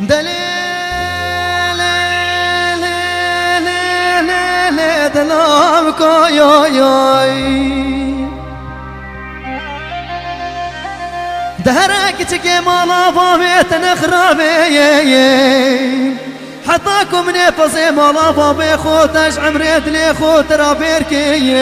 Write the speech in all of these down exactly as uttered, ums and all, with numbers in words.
دلیل دلم کوی دهرك تكي مالا فابيت نخرابي حطاكم نفسي مالا فابي خوتش عمريت لي خوت رابيركي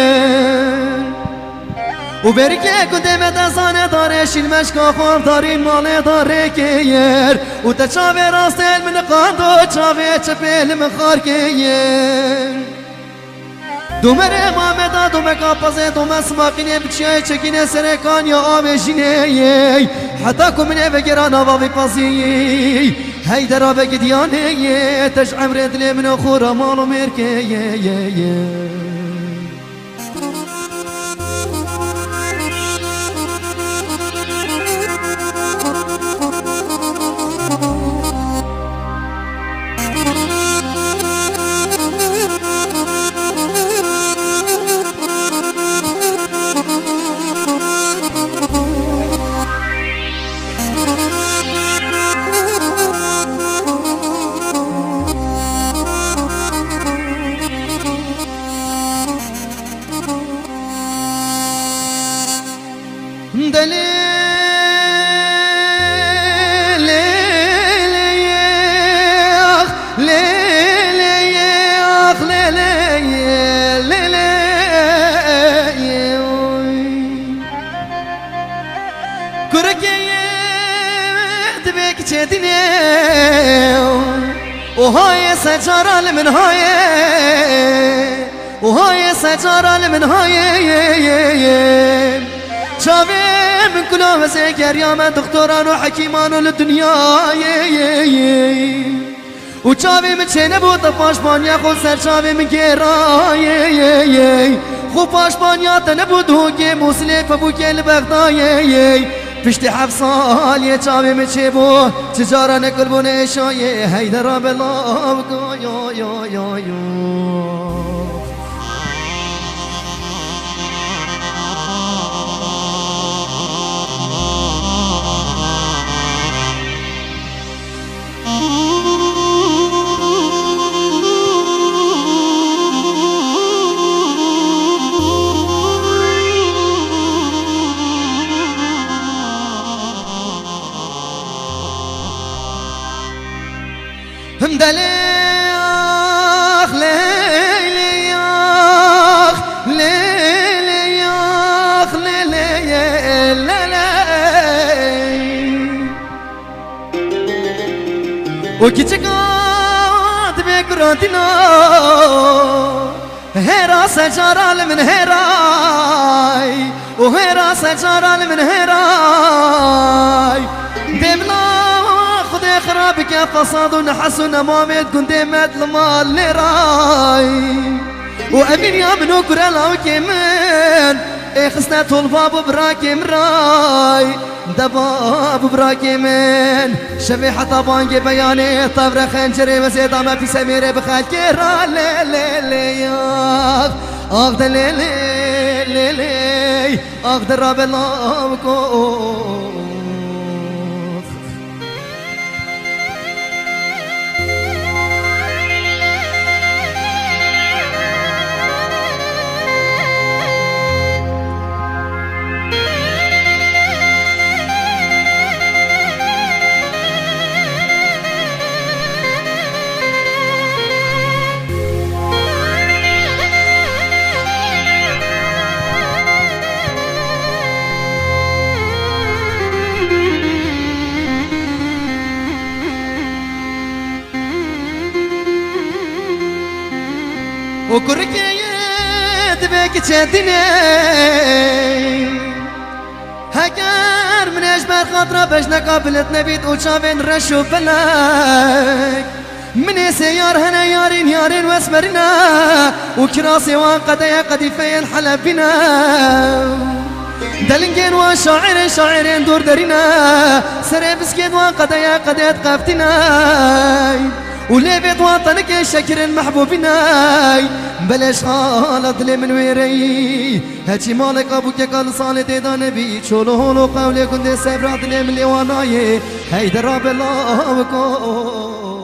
وبركي قدام دزانه دارش المشكا خوف داري مالي داري كير وتشافي راستين من قاندو تشافي تشبيل من خاركير دومره مامدا دومه کاپزه دومه سماقینه بچه چکینه سرکان یا آمشینه حتی کمینه بگران آوا بپازی هی درا بگدیانه تش عمر دلی من خورا مالو مرکه وهاي سجارة من هاي وهاي سجارة من هاي شافي من كل مسكر يا من دكتوران وحكيمان للدنيا وشافي من شنبو طفاش بانيا خو سر شافي من كيراي خو باش بانيا تنبو دوكي موسلي فبوكي البغداي پشت هفت سال یه چاوی میچه بو چجارا نکل بو نشایه هیدرا بلام کو یا یا یا یا هم دليخ ليلي ياخ ليلي ياخ ليلي ليلي وكيتشقات بكراتنا هيرا سجارة من هيراي وهيرا سجارة من هيراي دمنا خرابك يا فصاد ونحس ونمامت كنت مثل مال لراي وامين يا منو كرلا وكيمن اي خسنا طول باب براكي مراي دباب براكي من شبيحة طبانجي بياني طفرة خنجري مسيطة ما في سميرة بخال كيرا لي لي لي اخذ لي لي لي لي اخذ الراب الله وكو وكركيت بك تشدني هكار من اجبر خاطره باش نقابلت نبيت وشافين رشو بلاك من سيار هنا يارين يارين واسمرنا وكراسي وانقديا قديفين حلبنا دلنجين وشاعرين شاعرين دور درنا سري بسكيت وانقديا قديت قفتنا ولي بيت وطنك شكر المحبوبين بلاش خالط لي من ويري هاتي مالك ابوك قال صالة دا نبي شولو هولو قولي كنت سبرات لي من لي وناي هيدا راب الله وكو